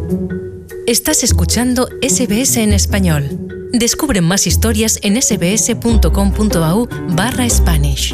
Estás escuchando SBS en español. Descubre más historias en sbs.com.au/Spanish.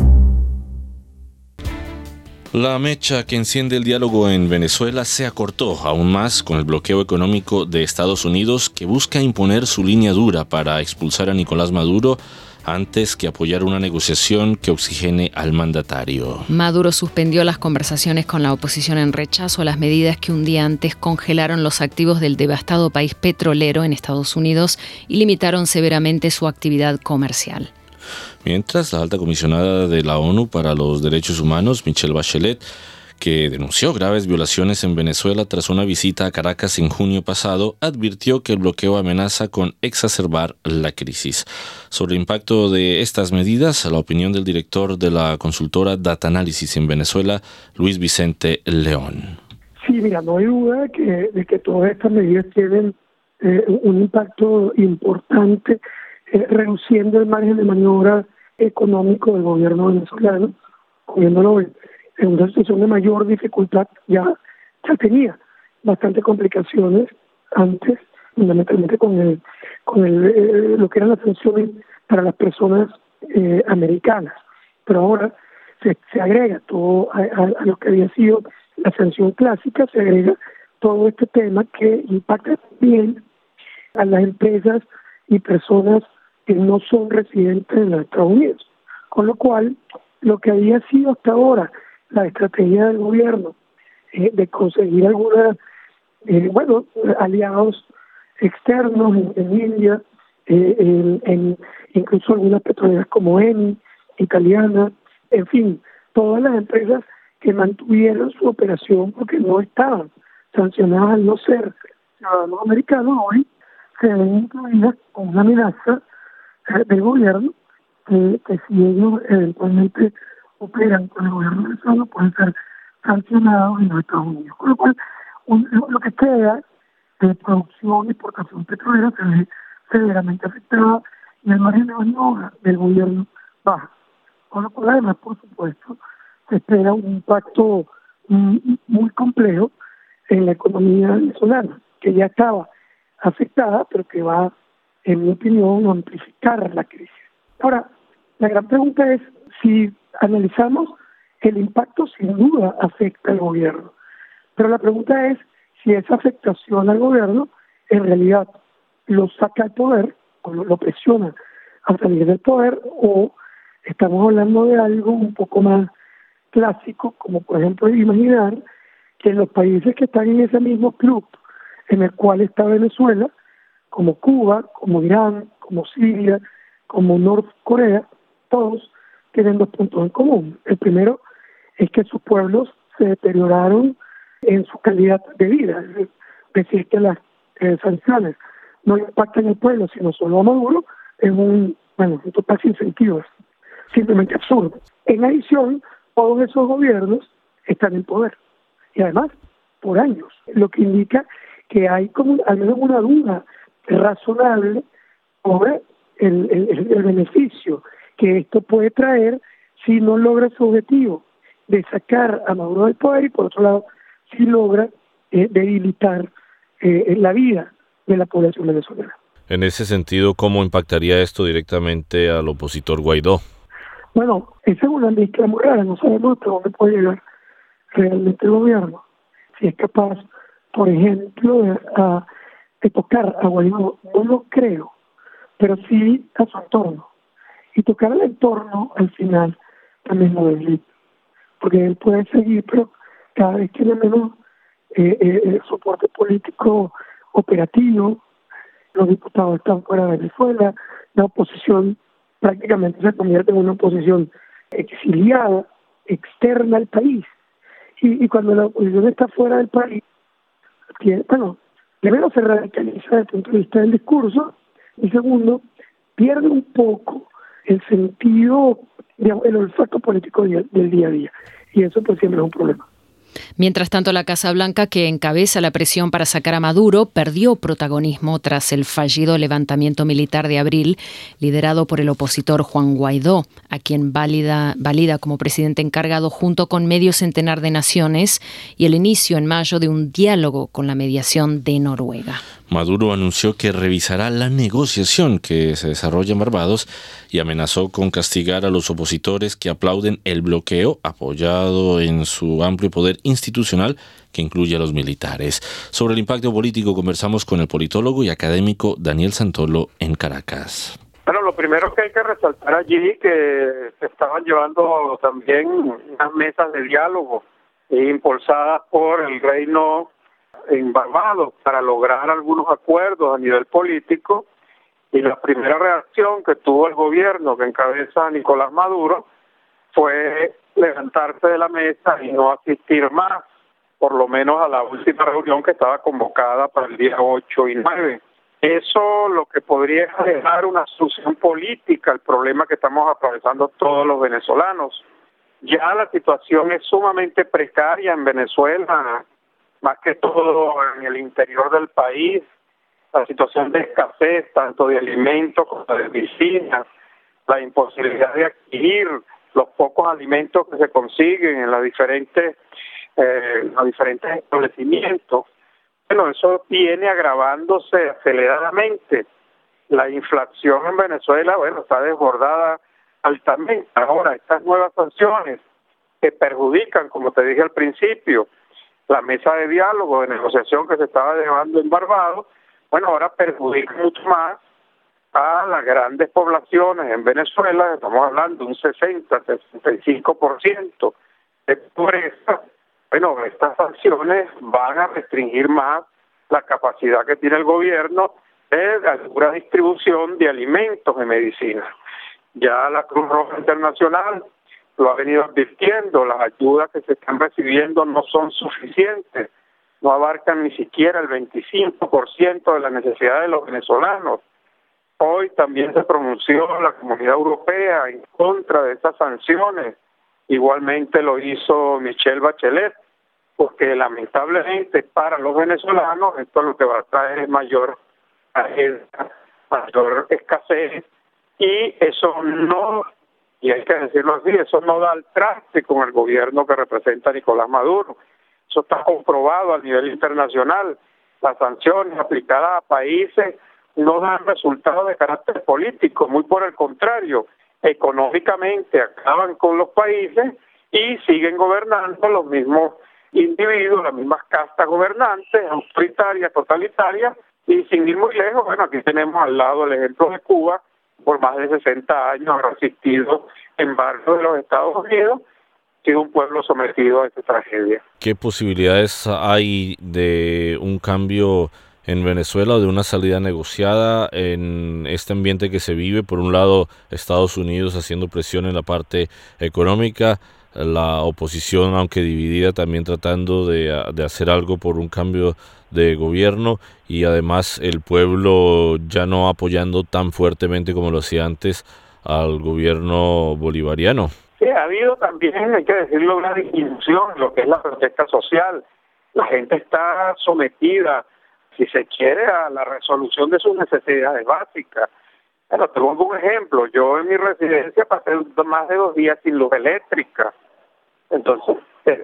La mecha que enciende el diálogo en Venezuela se acortó aún más con el bloqueo económico de Estados Unidos, que busca imponer su línea dura para expulsar a Nicolás Maduro antes que apoyar una negociación que oxigene al mandatario. Maduro suspendió las conversaciones con la oposición en rechazo a las medidas que un día antes congelaron los activos del devastado país petrolero en Estados Unidos y limitaron severamente su actividad comercial. Mientras, la alta comisionada de la ONU para los Derechos Humanos, Michelle Bachelet, que denunció graves violaciones en Venezuela tras una visita a Caracas en junio pasado, advirtió que el bloqueo amenaza con exacerbar la crisis. Sobre el impacto de estas medidas, la opinión del director de la consultora Data Analysis en Venezuela, Luis Vicente León. Sí, mira, no hay duda de que todas estas medidas tienen un impacto importante, reduciendo el margen de maniobra económico del gobierno venezolano, poniéndolo en una situación de mayor dificultad. Ya tenía bastantes complicaciones antes, fundamentalmente con lo que eran las sanciones para las personas americanas, pero ahora se agrega todo a lo que había sido la sanción clásica, se agrega todo este tema que impacta también a las empresas y personas que no son residentes de los Estados Unidos, con lo cual lo que había sido hasta ahora la estrategia del gobierno de conseguir algunos aliados externos en India, incluso algunas petroleras como Eni, italiana, en fin, todas las empresas que mantuvieron su operación porque no estaban sancionadas al no ser ciudadanos americanos, hoy se ven incluidas con una amenaza del gobierno que si ellos eventualmente operan con el gobierno venezolano pueden ser sancionados en los Estados Unidos. Con lo cual, lo que queda de producción y exportación petrolera se ve severamente afectada y el margen de maniobra del gobierno baja. Con lo cual, además, por supuesto, se espera un impacto muy complejo en la economía venezolana, que ya estaba afectada, pero que va, en mi opinión, a amplificar la crisis. Ahora, la gran pregunta es si analizamos el impacto, sin duda afecta al gobierno, pero la pregunta es si esa afectación al gobierno en realidad lo saca al poder o lo presiona a salir del poder, o estamos hablando de algo un poco más clásico, como por ejemplo imaginar que los países que están en ese mismo club en el cual está Venezuela, como Cuba, como Irán, como Siria, como Norcorea, todos tienen dos puntos en común. El primero es que sus pueblos se deterioraron en su calidad de vida, es decir, que las sanciones no impactan al pueblo, sino solo a Maduro, es un total sin sentido, es simplemente absurdo. En adición, todos esos gobiernos están en poder, y además por años, lo que indica que hay como al menos una duda razonable sobre el beneficio que esto puede traer si no logra su objetivo de sacar a Maduro del poder, y por otro lado, si logra debilitar la vida de la población venezolana. En ese sentido, ¿cómo impactaría esto directamente al opositor Guaidó? Bueno, esa es una mezcla muy rara, no sabemos hasta dónde puede llegar realmente el gobierno. Si es capaz, por ejemplo, de tocar a Guaidó, no lo creo, pero sí a su entorno. Y tocar el entorno, al final, también lo debilita, porque él puede seguir, pero cada vez tiene menos soporte político operativo. Los diputados están fuera de Venezuela, la oposición prácticamente se convierte en una oposición exiliada, externa al país. Y cuando la oposición está fuera del país, primero se radicaliza desde el punto de vista del discurso, y segundo, pierde un poco el sentido, digamos, el olfato político del día a día. Y eso pues siempre es un problema. Mientras tanto, la Casa Blanca, que encabeza la presión para sacar a Maduro, perdió protagonismo tras el fallido levantamiento militar de abril, liderado por el opositor Juan Guaidó, a quien valida como presidente encargado junto con medio centenar de naciones, y el inicio en mayo de un diálogo con la mediación de Noruega. Maduro anunció que revisará la negociación que se desarrolla en Barbados y amenazó con castigar a los opositores que aplauden el bloqueo apoyado en su amplio poder institucional que incluye a los militares. Sobre el impacto político conversamos con el politólogo y académico Daniel Santolo en Caracas. Bueno, lo primero que hay que resaltar allí que se estaban llevando también unas mesas de diálogo impulsadas por el reino en Barbados para lograr algunos acuerdos a nivel político, y la primera reacción que tuvo el gobierno que encabeza Nicolás Maduro fue levantarse de la mesa y no asistir más, por lo menos a la última reunión que estaba convocada para el día 8 y 9. Eso lo que podría dejar una solución política al problema que estamos atravesando todos los venezolanos. Ya la situación es sumamente precaria en Venezuela, más que todo en el interior del país. La situación de escasez, tanto de alimentos como de medicinas, la imposibilidad de adquirir los pocos alimentos que se consiguen en los diferentes establecimientos. Bueno, eso viene agravándose aceleradamente. La inflación en Venezuela, está desbordada altamente. Ahora, estas nuevas sanciones que perjudican, como te dije al principio, la mesa de diálogo, de negociación que se estaba llevando en Barbados, ahora perjudica mucho más a las grandes poblaciones en Venezuela. Estamos hablando de un 60-65% de pobreza. Estas sanciones van a restringir más la capacidad que tiene el gobierno de la distribución de alimentos y medicinas. Ya la Cruz Roja Internacional lo ha venido advirtiendo, las ayudas que se están recibiendo no son suficientes, no abarcan ni siquiera el 25% de las necesidades de los venezolanos. Hoy también se pronunció la Comunidad Europea en contra de esas sanciones, igualmente lo hizo Michelle Bachelet, porque lamentablemente para los venezolanos esto lo que va a traer es mayor escasez, y eso no, y hay que decirlo así, eso no da al traste con el gobierno que representa Nicolás Maduro. Eso está comprobado a nivel internacional. Las sanciones aplicadas a países no dan resultados de carácter político, muy por el contrario, económicamente acaban con los países y siguen gobernando los mismos individuos, las mismas castas gobernantes, autoritarias, totalitarias, y sin ir muy lejos, aquí tenemos al lado el ejemplo de Cuba, por más de 60 años ha resistido embargo de los Estados Unidos, ha sido un pueblo sometido a esta tragedia. ¿Qué posibilidades hay de un cambio en Venezuela o de una salida negociada en este ambiente que se vive? Por un lado, Estados Unidos haciendo presión en la parte económica, la oposición, aunque dividida, también tratando de hacer algo por un cambio de gobierno, y además el pueblo ya no apoyando tan fuertemente como lo hacía antes al gobierno bolivariano. Sí, ha habido también, hay que decirlo, una disminución en lo que es la protesta social. La gente está sometida, si se quiere, a la resolución de sus necesidades básicas. Te pongo un ejemplo. Yo en mi residencia pasé más de 2 días sin luz eléctrica. Entonces,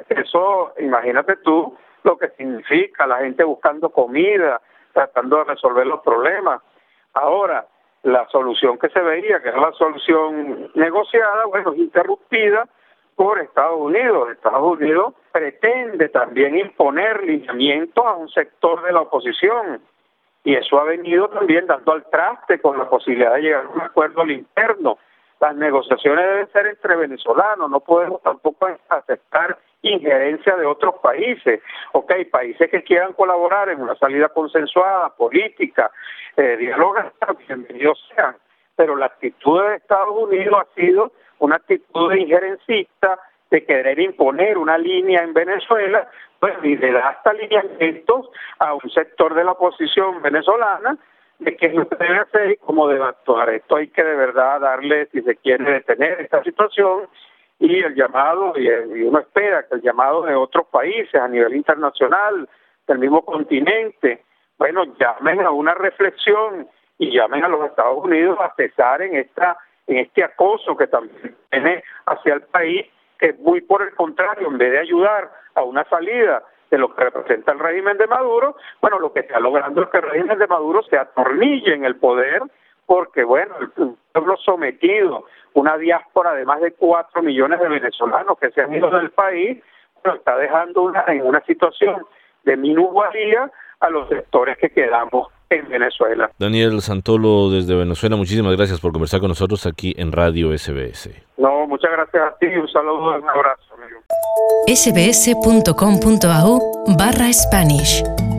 eso, imagínate tú lo que significa, la gente buscando comida, tratando de resolver los problemas. Ahora, la solución que se veía, que era la solución negociada, es interrumpida por Estados Unidos. Estados Unidos pretende también imponer lineamientos a un sector de la oposición, y eso ha venido también dando al traste con la posibilidad de llegar a un acuerdo al interno. Las negociaciones deben ser entre venezolanos, no podemos tampoco aceptar injerencia de otros países. Países que quieran colaborar en una salida consensuada, política, dialogar, bienvenidos sean, pero la actitud de Estados Unidos ha sido una actitud de injerencista, de querer imponer una línea en Venezuela, y le da hasta lineamientos a un sector de la oposición venezolana de qué es lo que debe hacer y cómo debe actuar. Esto hay que de verdad darle, si se quiere detener esta situación, y el llamado, y uno espera que el llamado de otros países a nivel internacional, del mismo continente, bueno, llamen a una reflexión y llamen a los Estados Unidos a cesar en este acoso que también tiene hacia el país, que muy por el contrario, en vez de ayudar a una salida de lo que representa el régimen de Maduro, bueno, lo que está logrando es que el régimen de Maduro se atornille en el poder, porque, bueno, el pueblo sometido, una diáspora de más de 4 millones de venezolanos que se han ido del país, bueno, está dejando en una situación de minusvalía a los sectores que quedamos en Venezuela. Daniel Santolo, desde Venezuela, muchísimas gracias por conversar con nosotros aquí en Radio SBS. No, muchas gracias a ti, un saludo y un abrazo, amigo. sbs.com.au/Spanish